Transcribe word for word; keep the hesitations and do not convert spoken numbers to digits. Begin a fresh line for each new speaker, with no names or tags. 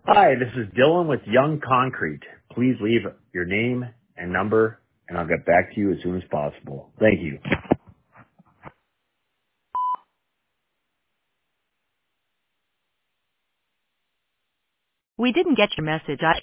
Hi, this is Dylan with Young Concrete. Please leave your name and number, and I'll get back to you as soon as possible. Thank you.
We didn't get your message. I